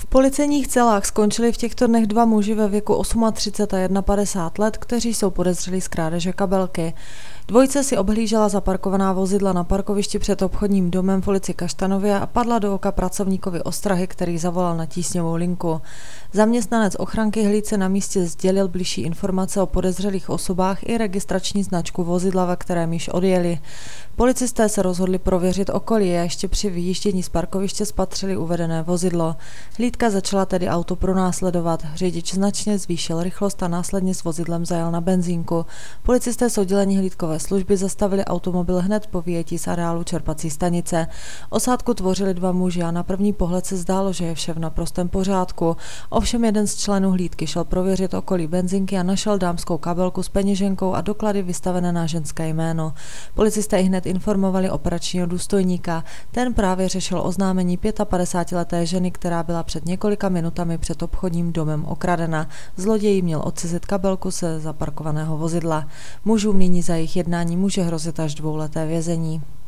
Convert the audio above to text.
policejních celách skončili v těchto dnech dva muži ve věku 38 a 51 let, kteří jsou podezřelí z krádeže kabelky. Dvojice si obhlížela zaparkovaná vozidla na parkovišti před obchodním domem v ulici Kaštanově a padla do oka pracovníkovi ostrahy, který zavolal na tísňovou linku. Zaměstnanec ochranky hlídce na místě sdělil bližší informace o podezřelých osobách i registrační značku vozidla, ve kterém již odjeli. Policisté se rozhodli prověřit okolí a ještě při vyjíždění z parkoviště spatřili uvedené vozidlo. Hlídka začala tedy auto pronásledovat. Řidič značně zvýšil rychlost a následně s vozidlem zajel na benzínku. Policisté z oddělení hlídkové služby zastavili automobil hned po vyjetí z areálu čerpací stanice. Osádku tvořili dva muži a na první pohled se zdálo, že je vše v naprostém pořádku. Ovšem jeden z členů hlídky šel prověřit okolí benzínky a našel dámskou kabelku s peněženkou a doklady vystavené na ženské jméno. Policisté hned informovali operačního důstojníka. Ten právě řešil oznámení 55leté ženy, která byla před několika minutami před obchodním domem okradena. Zloděj měl odcizit kabelku ze zaparkovaného vozidla. Mužům nyní za jejich jednání může hrozit až 2leté vězení.